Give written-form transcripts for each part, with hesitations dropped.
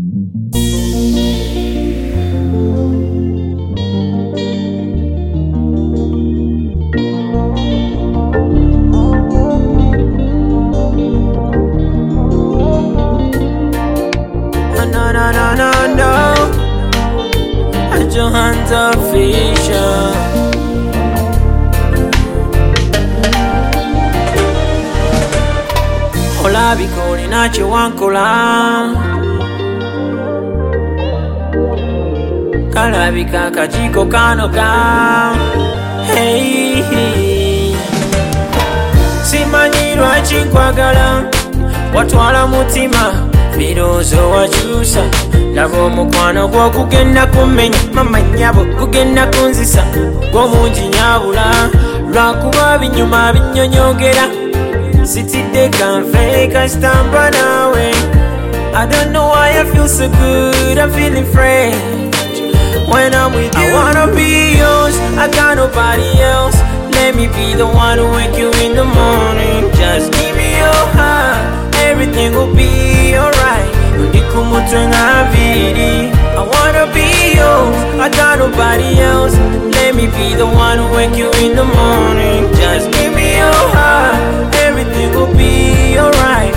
No. At your hands official. Hola bikoni nacho wankola kalabika kajiko kanoka. Hey, simanyirwa chinkwagala watwala mutima birozo wakyusa laba omukwano gw'okugenda kumenya mamanyabo kugenda kunzisa gw'omungi nyabula lwakuba binyuma binnyonyogera sitidde kanfe kasitamba naawe. I don't know why I feel so good, I'm feeling fresh when I'm with you. I wanna be yours, I got nobody else. Let me be the one to wake you in the morning. Just give me your heart, everything will be alright. I wanna be yours, I got nobody else. Let me be the one who wake you in the morning. Just give me your heart, everything will be alright.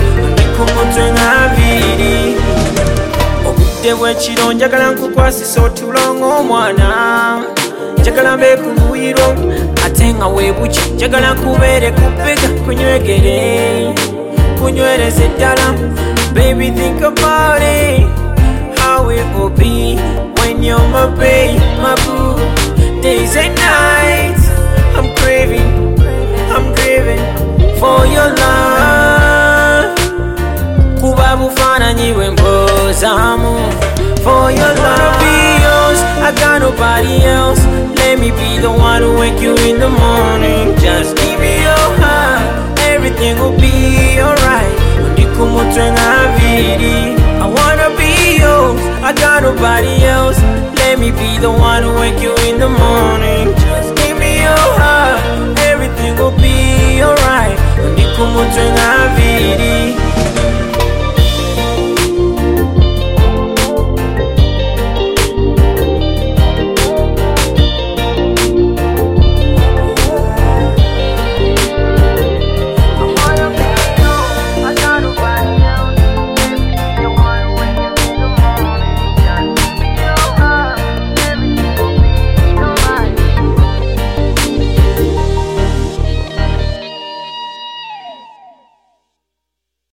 Obudde bw'ekiro njagala nkukwasisa otulongo omwana, njagala mbe kunguyiro ate nga weebuki, njagala nkubeere kupega kunywegere kunywereze ddala. Baby, think about it, how it will be when you're my babe, my boo. Days and nights, I'm craving for your love. Kuba bufaananyi bwe mbozaamu for your love. I wanna be yours, I got nobody else. Let me be the one to wake you in the morning. Just give me your heart, everything will be alright. I wanna be yours, I got nobody else. Let me be the one to wake you in the morning. Just give me your heart, everything will be alright.